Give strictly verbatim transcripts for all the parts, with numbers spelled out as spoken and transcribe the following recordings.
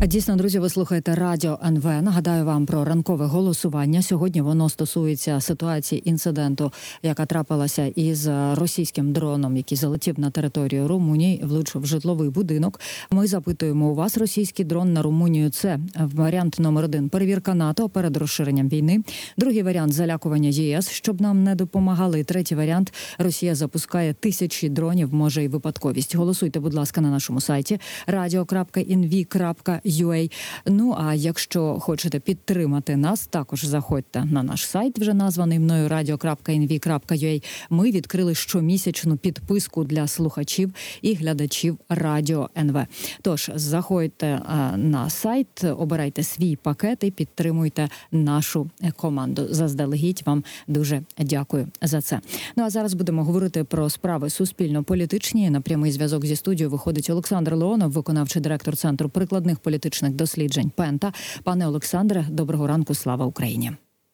Дійсно, друзі, ви слухаєте Радіо ен ве. Нагадаю вам про ранкове голосування. Сьогодні воно стосується ситуації інциденту, яка трапилася із російським дроном, який залетів на територію Румунії, влучив в житловий будинок. Ми запитуємо у вас, російський дрон на Румунію – це варіант номер один – перевірка НАТО перед розширенням війни. Другий варіант – залякування ЄС, щоб нам не допомагали. І третій варіант – Росія запускає тисячі дронів, може і випадковість. Голосуйте, будь ласка, на нашому сайті радіо крапка ен ві крапка ю а. Ну, а якщо хочете підтримати нас, також заходьте на наш сайт, вже названий мною радіо крапка ен ві крапка ю а. Ми відкрили щомісячну підписку для слухачів і глядачів Радіо ен ве. Тож, заходьте а, на сайт, обирайте свій пакет і підтримуйте нашу команду. Заздалегідь вам дуже дякую за це. Ну, а зараз будемо говорити про справи суспільно-політичні. На прямий зв'язок зі студією виходить Олександр Леонов, виконавчий директор Центру прикладних політичних досліджень Пента. Пане Олександре, доброго ранку, слава Україні.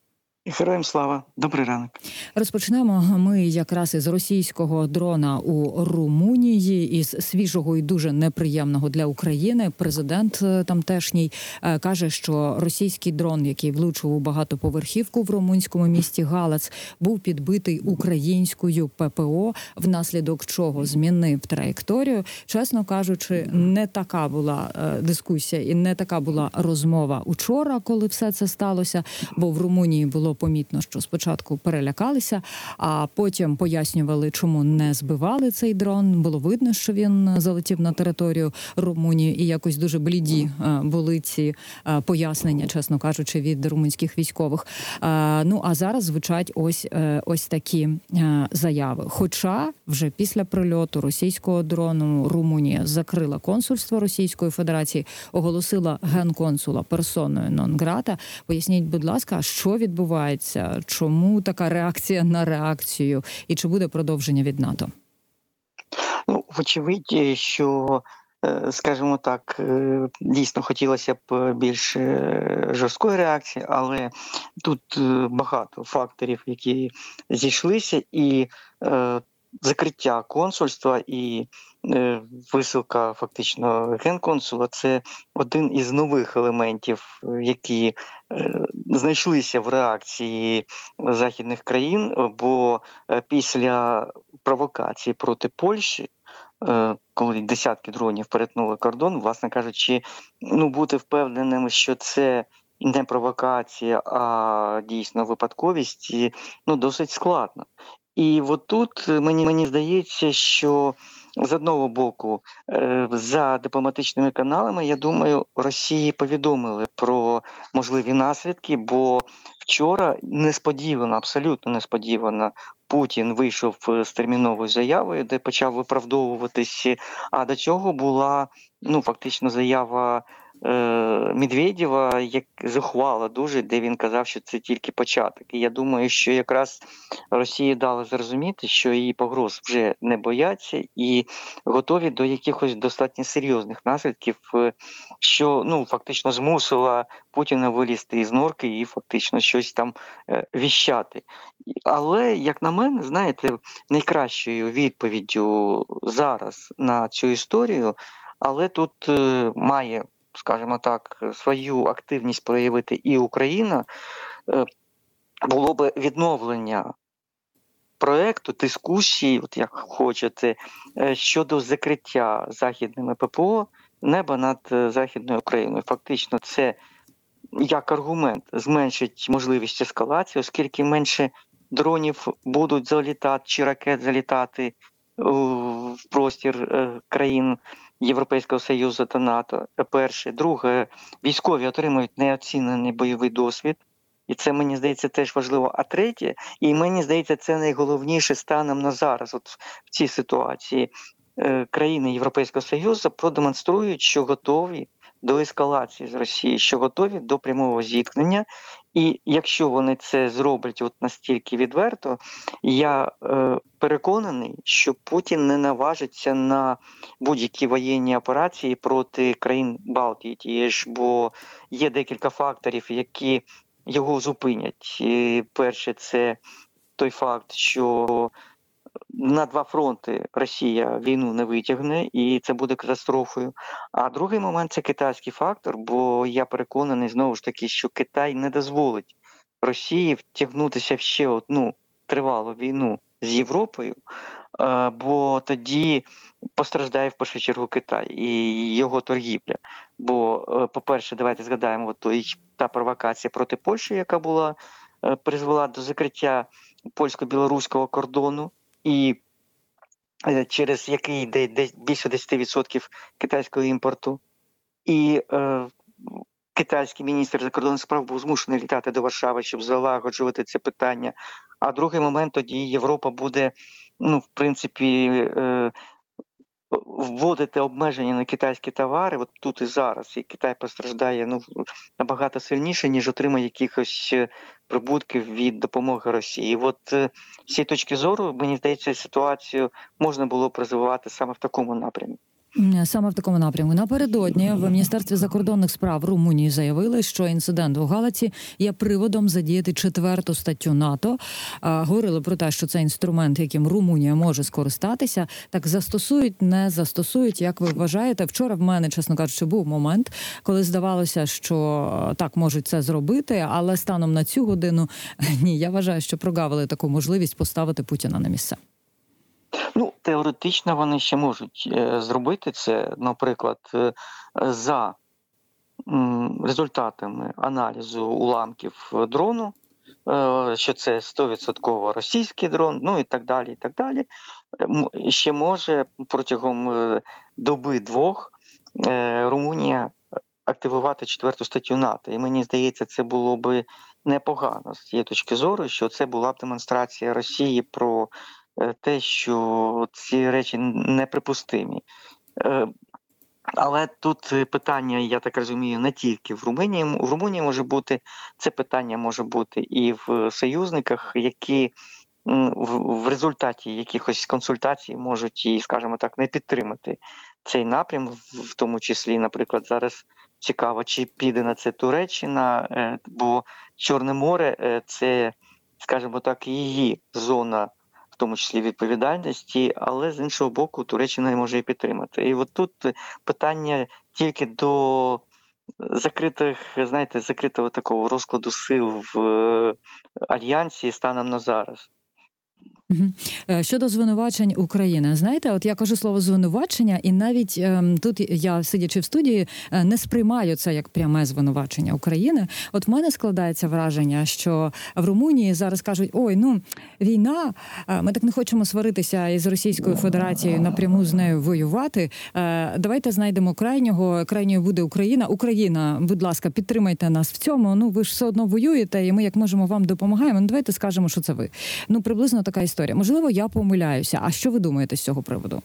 Героям слава. Добрий ранок. Розпочнемо ми якраз із російського дрона у Румунії, із свіжого і дуже неприємного для України. Президент тамтешній каже, що російський дрон, який влучив у багатоповерхівку в румунському місті Галац, був підбитий українською пе пе о, внаслідок чого змінив траєкторію. Чесно кажучи, не така була дискусія і не така була розмова учора, коли все це сталося, бо в Румунії було помітно, що спочатку перелякалися, а потім пояснювали, чому не збивали цей дрон. Було видно, що він залетів на територію Румунії, і якось дуже бліді були ці пояснення, чесно кажучи, від румунських військових. Ну, а зараз звучать ось, ось такі заяви. Хоча вже після прильоту російського дрону Румунія закрила консульство Російської Федерації, оголосила генконсула персоною нон-грата. Поясніть, будь ласка, що відбувається? Чому така реакція на реакцію? І чи буде продовження від НАТО? Ну, вочевидь, що, скажімо так, дійсно хотілося б більш жорсткої реакції, але тут багато факторів, які зійшлися, і е, закриття консульства і е, висилка фактично генконсула – це один із нових елементів, які е, знайшлися в реакції західних країн, бо е, після провокації проти Польщі, е, коли десятки дронів перетнули кордон, власне кажучи, ну, бути впевненим, що це не провокація, а дійсно випадковість, ну, досить складно. І от тут мені, мені здається, що з одного боку, за дипломатичними каналами, я думаю, Росії повідомили про можливі наслідки, бо вчора несподівано, абсолютно несподівано, Путін вийшов з терміновою заявою, де почав виправдовуватись, а до цього була, ну, фактично заява Медведєва, як зухвала дуже, де він казав, що це тільки початок. І я думаю, що якраз Росії дали зрозуміти, що її погроз вже не бояться і готові до якихось достатньо серйозних наслідків, що, ну, фактично змусила Путіна вилізти із норки і фактично щось там віщати. Але, як на мене, знаєте, найкращою відповіддю зараз на цю історію, але тут має, скажімо так, свою активність проявити і Україна, було би відновлення проекту, дискусії, от як хочете, щодо закриття західними пе пе о неба над Західною Україною. Фактично це, як аргумент, зменшить можливість ескалації, оскільки менше дронів будуть залітати, чи ракет залітати в простір країн Європейського Союзу та НАТО. Перше. Друге, військові отримують неоцінений бойовий досвід. І це, мені здається, теж важливо. А третє, і мені здається, це найголовніше станом на зараз, от в цій ситуації, країни Європейського Союзу продемонструють, що готові до ескалації з Росії, що готові до прямого зіткнення. І якщо вони це зроблять от настільки відверто, я е, переконаний, що Путін не наважиться на будь-які воєнні операції проти країн Балтії тієї ж, бо є декілька факторів, які його зупинять. І перше, це той факт, що на два фронти Росія війну не витягне, і це буде катастрофою. А другий момент – це китайський фактор, бо я переконаний, знову ж таки, що Китай не дозволить Росії втягнутися в ще одну тривалу війну з Європою, е, бо тоді постраждає в першу чергу Китай і його торгівля. Бо, е, по-перше, давайте згадаємо от той, та провокація проти Польщі, яка була, е, призвела до закриття польсько-білоруського кордону, і е, через який йде десь більше десять відсотків китайського імпорту. І е, китайський міністр закордонних справ був змушений літати до Варшави, щоб залагоджувати це питання. А другий момент, тоді Європа буде, ну, в принципі, е, вводити обмеження на китайські товари, от тут і зараз, і Китай постраждає, ну, набагато сильніше, ніж отримає якихось е, прибутків від допомоги Росії. І от е, з цієї точки зору, мені здається, ситуацію можна було б розвивати саме в такому напрямі. М, Саме в такому напрямку. Напередодні в Міністерстві закордонних справ Румунії заявили, що інцидент у Галаці є приводом задіяти четверту статтю НАТО. А, говорили про те, що це інструмент, яким Румунія може скористатися. Так застосують, не застосують, як ви вважаєте? Вчора в мене, чесно кажучи, був момент, коли здавалося, що так, можуть це зробити, але станом на цю годину ні, я вважаю, що прогавили таку можливість поставити Путіна на місце. Ну, теоретично вони ще можуть е, зробити це, наприклад, е, за м, результатами аналізу уламків дрону, е, що це сто відсотків російський дрон, ну і так далі, і так далі. М, Ще може протягом е, доби-двох е, Румунія активувати четверту статтю НАТО. І мені здається, це було би непогано з цієї точки зору, що це була б демонстрація Росії про е, те, що ці речі неприпустимі. Е, Але тут е, питання, я так розумію, не тільки в Румунії. В Румунії може бути, це питання може бути і в союзниках, які м, в в результаті якихось консультацій можуть і, скажімо так, не підтримати цей напрям, в в тому числі, наприклад, зараз цікаво, чи піде на це Туреччина, е, бо Чорне море е, – це, скажімо так, її зона, в тому числі відповідальності, але з іншого боку Туреччина може і підтримати. І от тут питання тільки до закритих, знаєте, закритого такого розкладу сил в е, альянсі станом на зараз. Мгм. Е, Щодо звинувачень України, знаєте, от я кажу слово звинувачення, і навіть ем, тут я, сидячи в студії, е, не сприймаю це як пряме звинувачення України. От в мене складається враження, що в Румунії зараз кажуть: ой, ну війна, е, ми так не хочемо сваритися із Російською Федерацією, напряму з нею воювати. Е, Давайте знайдемо крайнього. Крайньою буде Україна. Україна, будь ласка, підтримайте нас в цьому. Ну ви ж все одно воюєте, і ми як можемо вам допомагаємо. Ну давайте скажемо, що це ви. Ну приблизно така історія. Можливо, я помиляюся. А що ви думаєте з цього приводу?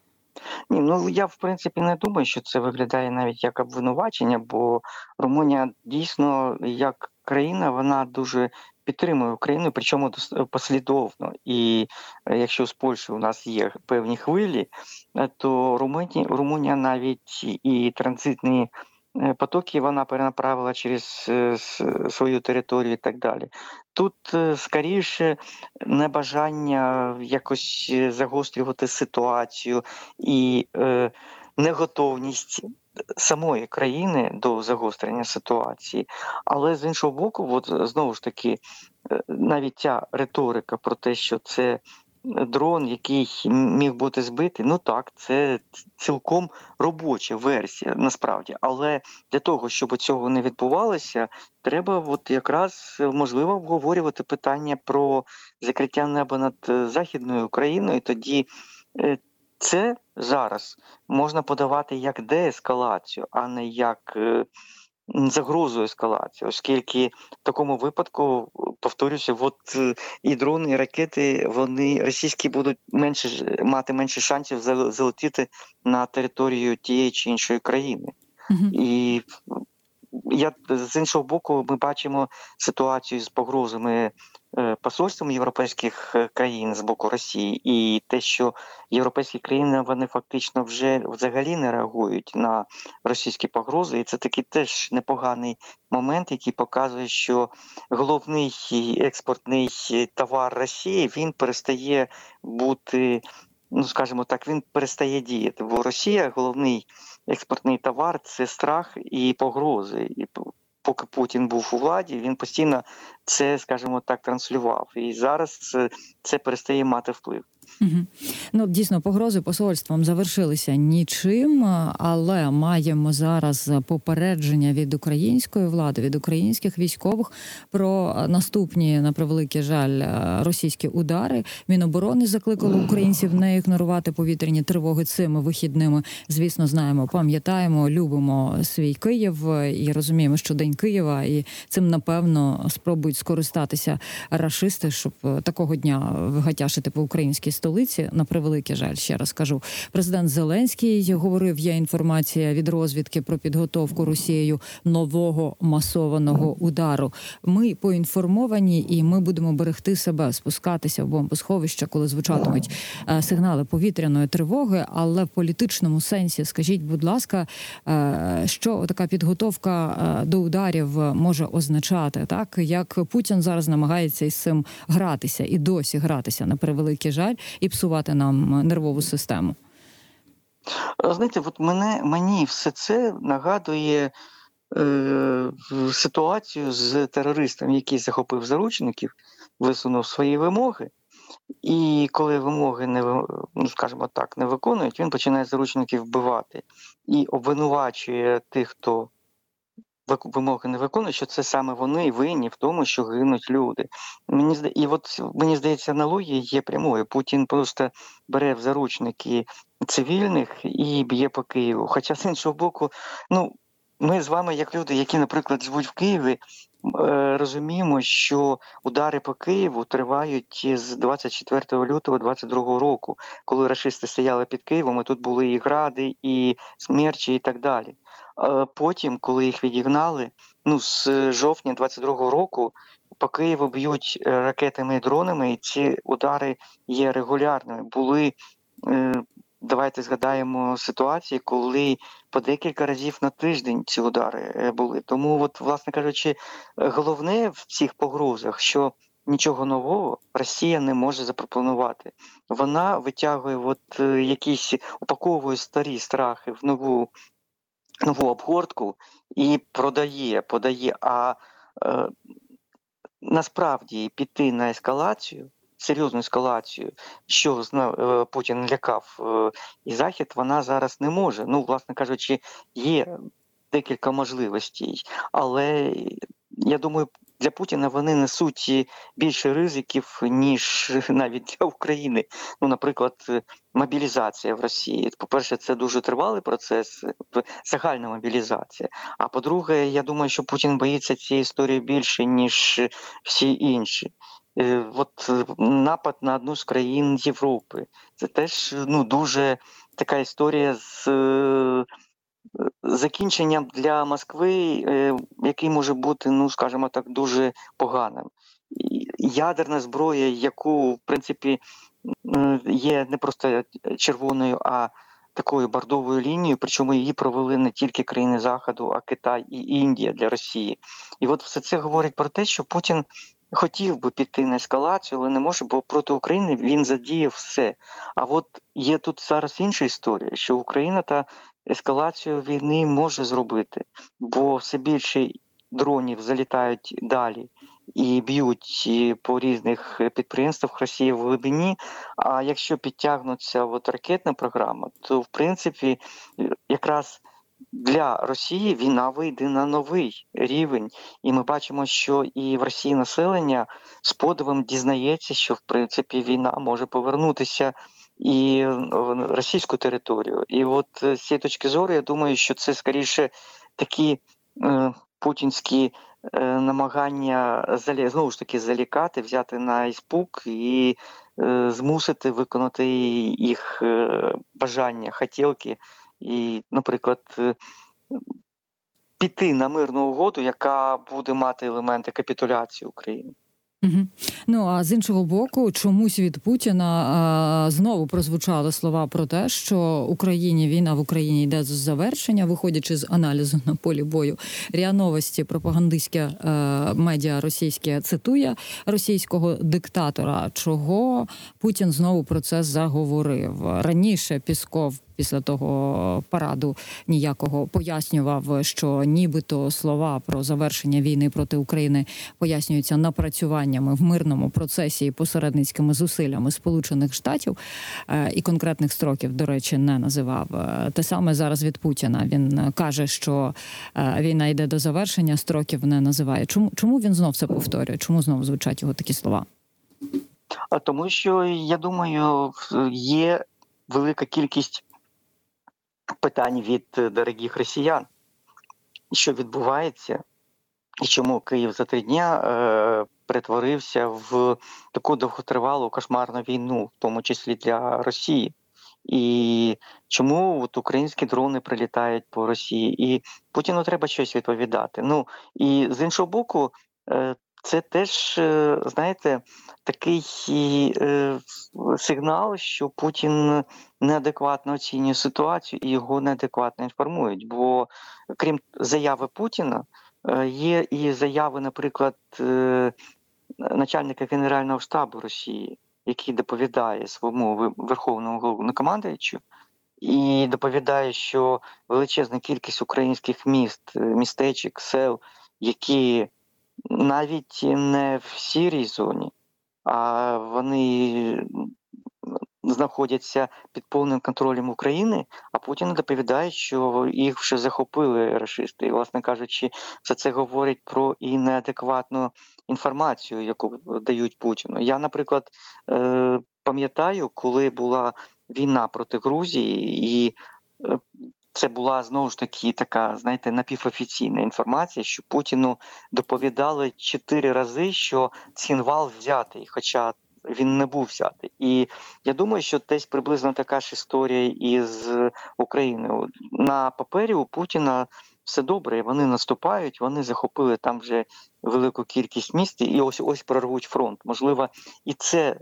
Ні, ну я в принципі не думаю, що це виглядає навіть як обвинувачення, бо Румунія дійсно як країна, вона дуже підтримує Україну, причому дос- послідовно. І е, якщо з Польщею у нас є певні хвилі, е, то Румунія, Румунія навіть і транзитні е, потоки вона перенаправила через е, с- свою територію і так далі. Тут е, скоріше небажання якось е, загострювати ситуацію і е, неготовність самої країни до загострення ситуації. Але з іншого боку, от знову ж таки, е, навіть ця риторика про те, що це дрон, який міг бути збитий, ну так, це цілком робоча версія насправді. Але для того, щоб цього не відбувалося, треба от якраз е, можливо обговорювати питання про закриття неба над е, Західною Україною. Тоді е, це зараз можна подавати як деескалацію, а не як е, м, загрозу ескалації, оскільки в такому випадку, повторюся, от е, і дрони, і ракети, вони російські будуть менше ж- мати менше шансів зал- залетіти на територію тієї чи іншої країни. Мгм. І я з іншого боку, ми бачимо ситуацію з погрозами посольством європейських країн з боку Росії, і те, що європейські країни вони фактично вже взагалі не реагують на російські погрози, і це такий теж непоганий момент, який показує, що головний експортний товар Росії він перестає бути, ну скажімо так, він перестає діяти. Бо Росія головний експортний товар це страх і погрози. І поки Путін був у владі, він постійно це, скажімо так, транслював. І зараз це, це перестає мати вплив. Угу. Ну, дійсно, погрози посольством завершилися нічим, але маємо зараз попередження від української влади, від українських військових про наступні, на превеликий жаль, російські удари. Міноборони закликало українців не ігнорувати повітряні тривоги цими вихідними. Звісно, знаємо, пам'ятаємо, любимо свій Київ і розуміємо, що День Києва, і цим, напевно, спробують скористатися рашисти, щоб такого дня вигатяшити по українській столиці, на превеликий жаль, ще раз кажу. Президент Зеленський говорив, є інформація від розвідки про підготовку Росією нового масованого удару. Ми поінформовані і ми будемо берегти себе, спускатися в бомбосховища, коли звучатимуть сигнали повітряної тривоги, але в політичному сенсі, скажіть, будь ласка, що така підготовка до ударів може означати, так? Як Путін зараз намагається із цим гратися і досі гратися, на превеликий жаль, і псувати нам нервову систему? Знаєте, от мене, мені все це нагадує е, ситуацію з терористом, який захопив заручників, висунув свої вимоги, і коли вимоги не, ну, скажімо так, не виконують, він починає заручників вбивати і обвинувачує тих, хто вимоги не виконують, що це саме вони винні в тому, що гинуть люди. Мені зда... І от мені здається, аналогія є прямою. Путін просто бере в заручники цивільних і б'є по Києву. Хоча з іншого боку, ну ми з вами, як люди, які, наприклад, живуть в Києві, розуміємо, що удари по Києву тривають з двадцять четвертого лютого двадцять другого року, коли рашисти стояли під Києвом, і тут були і гради, і смерчі, і так далі. Потім, коли їх відігнали, ну, з жовтня двадцять другого року по Києву б'ють ракетами і дронами, і ці удари є регулярними. Були, давайте згадаємо ситуації, коли по декілька разів на тиждень ці удари були. Тому, от, власне кажучи, головне в цих погрозах, що нічого нового Росія не може запропонувати. Вона витягує, от, якісь, упаковує старі страхи в нову нову обгортку і продає, подає. А е, насправді піти на ескалацію, серйозну ескалацію, що е, Путін лякав е, і Захід, вона зараз не може. Ну, власне кажучи, є декілька можливостей, але я думаю, для Путіна вони несуть більше ризиків, ніж навіть для України. Ну, наприклад, мобілізація в Росії. По-перше, це дуже тривалий процес, загальна мобілізація. А по-друге, я думаю, що Путін боїться цієї історії більше, ніж всі інші. От напад на одну з країн Європи. Це теж, ну, дуже така історія з закінченням для Москви, який може бути, ну, скажімо так, дуже поганим. Ядерна зброя, яку, в принципі, є не просто червоною, а такою бордовою лінією, причому її провели не тільки країни Заходу, а Китай і Індія для Росії. І от все це говорить про те, що Путін хотів би піти на ескалацію, але не може, бо проти України він задіяв все. А от є тут зараз інша історія, що Україна та ескалацію війни може зробити, бо все більше дронів залітають далі і б'ють по різних підприємствах Росії в глибині. А якщо підтягнуться от ракетна програма, то в принципі якраз для Росії війна вийде на новий рівень. І ми бачимо, що і в Росії населення з подивом дізнається, що в принципі війна може повернутися і в російську територію. І от з цієї точки зору, я думаю, що це скоріше такі е, путінські е, намагання залі... знову ж таки залякати, взяти на іспуг і е, змусити виконати їх е, бажання, хотілки. І, наприклад, е, піти на мирну угоду, яка буде мати елементи капітуляції України. Угу. Ну а з іншого боку, чомусь від Путіна а, знову прозвучали слова про те, що Україні війна в Україні йде з завершення, виходячи з аналізу на полі бою. РІА Новості, пропагандистське е, медіа російське, цитує російського диктатора. Чого Путін знову про це заговорив? Раніше Пісков після того параду ніякого пояснював, що нібито слова про завершення війни проти України пояснюються напрацюваннями в мирному процесі і посередницькими зусиллями Сполучених Штатів, і конкретних строків, до речі, не називав. Те саме зараз від Путіна. Він каже, що війна йде до завершення, строків не називає. Чому, чому він знов це повторює? Чому знов звучать його такі слова? А тому що, я думаю, є велика кількість питань від дорогих росіян, що відбувається, і чому Київ за три дня е, перетворився в таку довготривалу кошмарну війну, в тому числі для Росії. І чому от українські дрони прилітають по Росії, і Путіну треба щось відповідати. Ну, і з іншого боку, е, це теж, е, знаєте, такий е, сигнал, що Путін неадекватно оцінює ситуацію і його неадекватно інформують. Бо крім заяви Путіна, е, є і заяви, наприклад, е, начальника Генерального штабу Росії, який доповідає своєму верховному головнокомандуючу, і доповідає, що величезна кількість українських міст, містечок, сел, які навіть не в сірій зоні, а вони знаходяться під повним контролем України, а Путін доповідає, що їх вже захопили рашисти. І, власне кажучи, все це говорить про і неадекватну інформацію, яку дають Путіну. Я, наприклад, е- пам'ятаю, коли була війна проти Грузії, і е- це була, знову ж таки, така, знаєте, напівофіційна інформація, що Путіну доповідали чотири рази, що Цхінвал взятий, хоча він не був взятий. І я думаю, що десь приблизно така ж історія із Україною. На папері у Путіна все добре, вони наступають, вони захопили там вже велику кількість міст, і ось ось прорвуть фронт. Можливо, і це,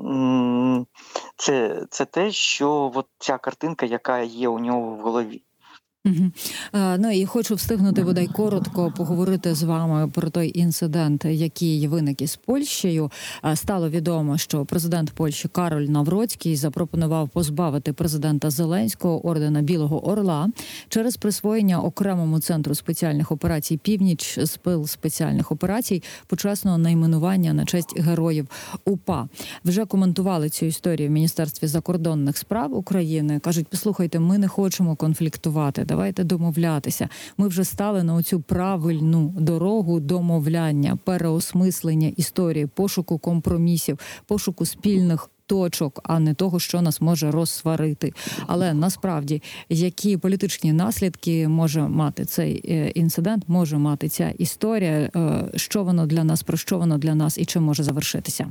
це, це те, що от ця картинка, яка є у нього в голові. Угу. А, ну і хочу встигнути, бодай коротко поговорити з вами про той інцидент, який виник із Польщею. А, стало відомо, що президент Польщі Кароль Навроцький запропонував позбавити президента Зеленського ордена Білого Орла через присвоєння окремому центру спеціальних операцій «Північ» спил спеціальних операцій почесного найменування на честь героїв УПА. Вже коментували цю історію в Міністерстві закордонних справ України. Кажуть, послухайте, ми не хочемо конфліктувати. Давайте домовлятися. Ми вже стали на оцю правильну дорогу домовляння, переосмислення історії, пошуку компромісів, пошуку спільних точок, а не того, що нас може розсварити. Але насправді, які політичні наслідки може мати цей інцидент, може мати ця історія, що воно для нас, про що воно для нас і чим може завершитися?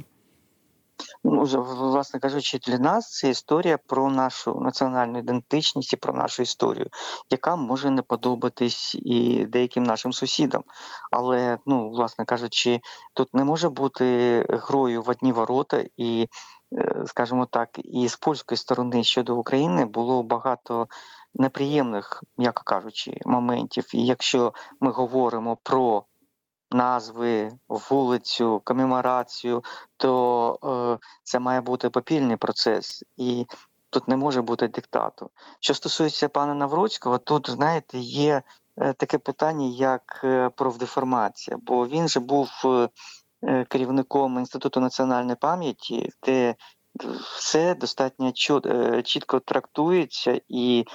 Ну, власне кажучи, для нас це історія про нашу національну ідентичність і про нашу історію, яка може не подобатись і деяким нашим сусідам. Але, ну, власне кажучи, тут не може бути грою в одні ворота, і, скажімо так, і з польської сторони щодо України було багато неприємних, м'яко кажучи, моментів. І якщо ми говоримо про назви, вулицю, комеморацію, то е, це має бути попільний процес, і тут не може бути диктату. Що стосується пана Навроцького, тут, знаєте, є е, таке питання, як е, профдеформація, бо він же був е, керівником Інституту національної пам'яті, де все достатньо чіт, е, чітко трактується, і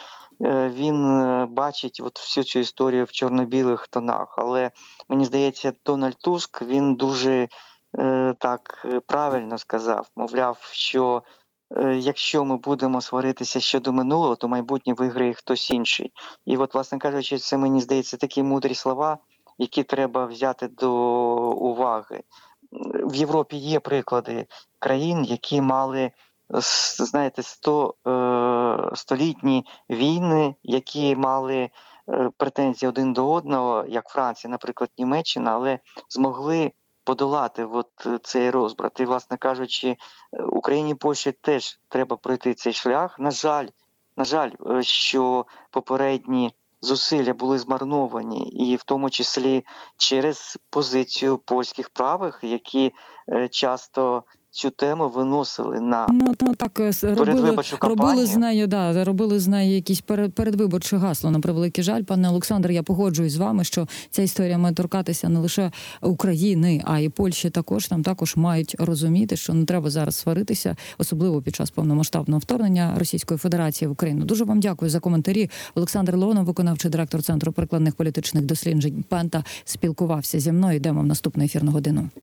він бачить от всю цю історію в чорно-білих тонах. Але, мені здається, Дональд Туск, він дуже е, так правильно сказав, мовляв, що е, якщо ми будемо сваритися щодо минулого, то майбутнє виграє хтось інший. І от, власне кажучи, це, мені здається, такі мудрі слова, які треба взяти до уваги. В Європі є приклади країн, які мали, знаєте, сто, е, столітні війни, які мали е, претензії один до одного, як Франція, наприклад, Німеччина, але змогли подолати от цей розбрат. І, власне кажучи, Україні і Польщі теж треба пройти цей шлях. На жаль, на жаль, що попередні зусилля були змарновані, і в тому числі через позицію польських правих, які часто цю тему виносили на ну, ну так робили, передвиборчу кампанію. робили з нею, да, робили з нею якісь перед, передвиборче гасло. На превеликий жаль, пане Олександр, я погоджуюсь з вами, що ця історія має торкатися не лише України, а й Польщі також. Там також мають розуміти, що не треба зараз сваритися, особливо під час повномасштабного вторгнення Російської Федерації в Україну. Дуже вам дякую за коментарі. Олександр Леонов, виконавчий директор Центру прикладних політичних досліджень Пента, спілкувався зі мною. Йдемо в наступну ефірну годину.